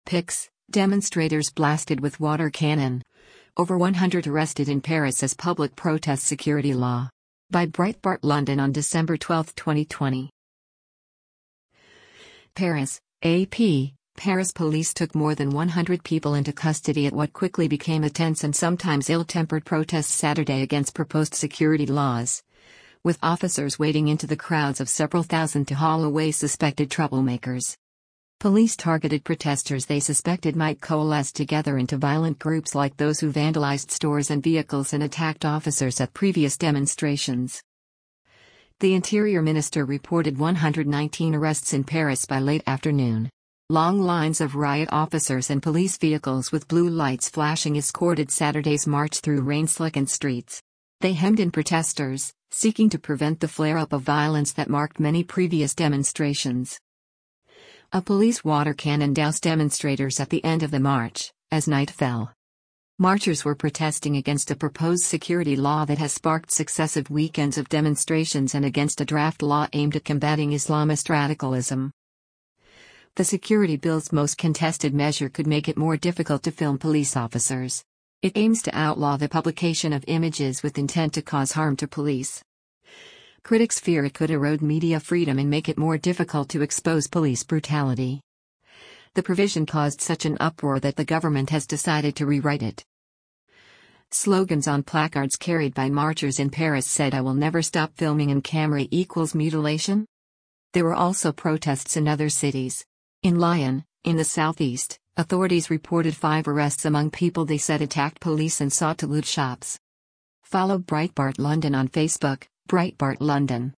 Pics, demonstrators blasted with water cannon. Over 100 arrested in Paris as public protest security law. By Breitbart London on December 12, 2020. Paris, AP. Paris police took more than 100 people into custody at what quickly became a tense and sometimes ill-tempered protest Saturday against proposed security laws, with officers wading into the crowds of several thousand to haul away suspected troublemakers. Police targeted protesters they suspected might coalesce together into violent groups like those who vandalized stores and vehicles and attacked officers at previous demonstrations. The Interior Minister reported 119 arrests in Paris by late afternoon. Long lines of riot officers and police vehicles with blue lights flashing escorted Saturday's march through rain-slickened streets. They hemmed in protesters, seeking to prevent the flare-up of violence that marked many previous demonstrations. A police water cannon doused demonstrators at the end of the march, as night fell. Marchers were protesting against a proposed security law that has sparked successive weekends of demonstrations and against a draft law aimed at combating Islamist radicalism. The security bill's most contested measure could make it more difficult to film police officers. It aims to outlaw the publication of images with intent to cause harm to police. Critics fear it could erode media freedom and make it more difficult to expose police brutality. The provision caused such an uproar that the government has decided to rewrite it. Slogans on placards carried by marchers in Paris said "I will never stop filming" and "Camera equals mutilation." There were also protests in other cities. In Lyon, in the southeast, authorities reported 5 arrests among people they said attacked police and sought to loot shops. Follow Breitbart London on Facebook, Breitbart London.